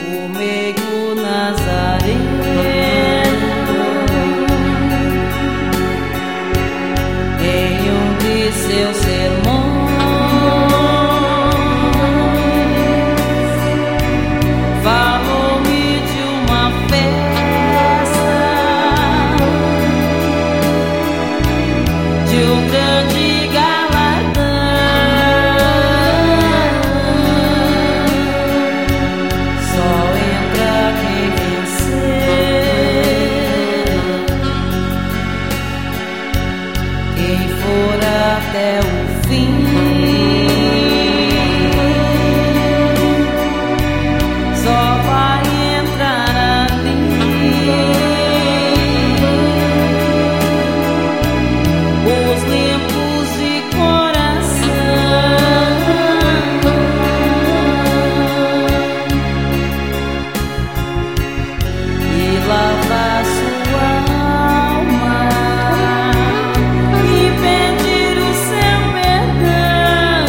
o meigo Nazareno, em um de seus sermões falou-me de uma festa, de um grande galardão. Só entra quem vencer, quem for até o fim. Só vai entrar ali os limpos de coração, e lavar sua alma e pedir o seu perdão,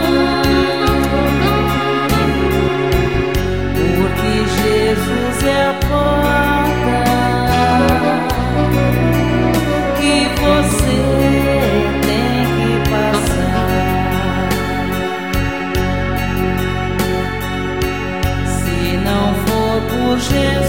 porque Jesus é a porta que você tem que passar. Se não for por Jesus,